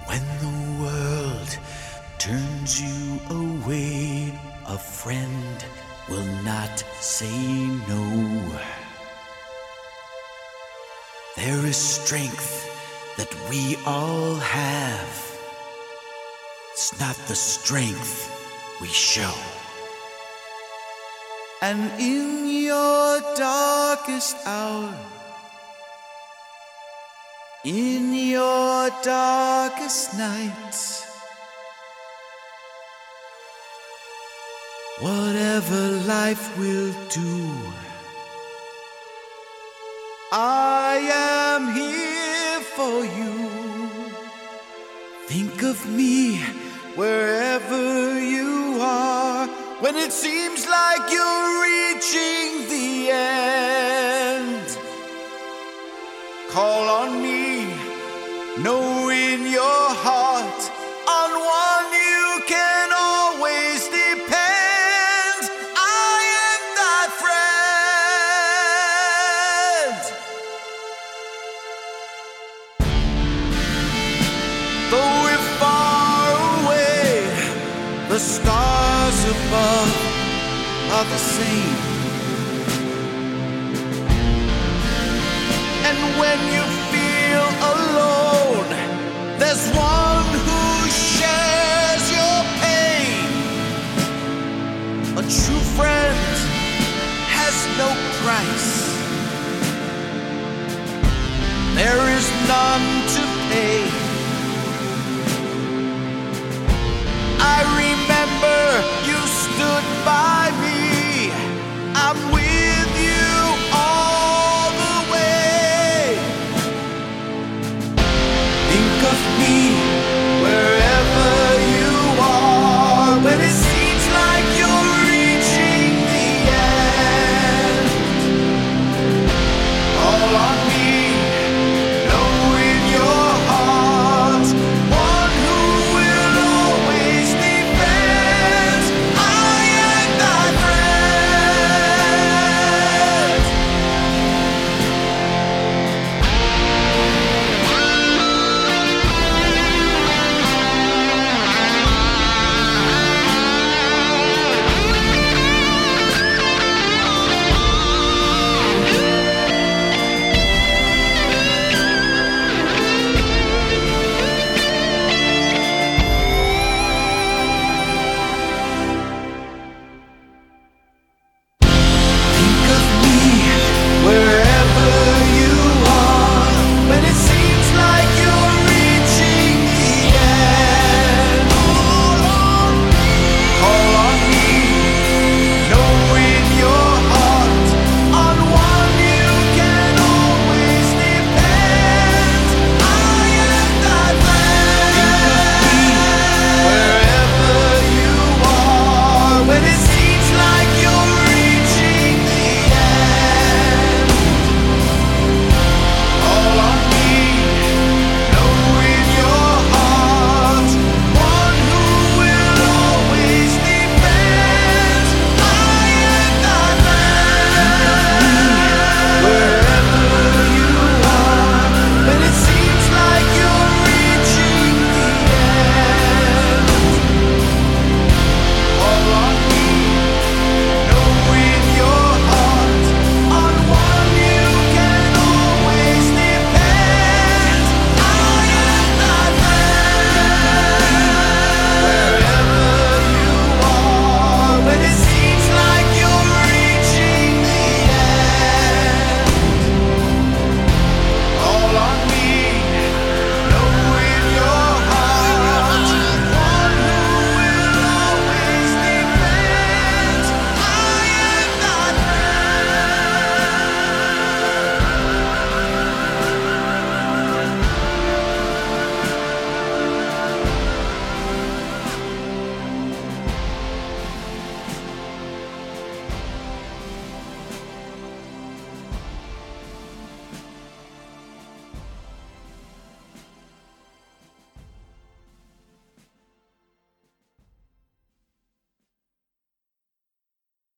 When the world turns you away, a friend will not say no. There is strength that we all have. It's not the strength we show. And in your darkest hour, in your darkest night, whatever life will do, I am here for you. Think of me wherever you are, when it seems like you're reaching the end. Call on me, know in your heart, on one you can always depend. I am that friend. Though we're far away, the stars above are the same. And when you feel alone, there's one who shares your pain. A true friend has no price. There is none to pay.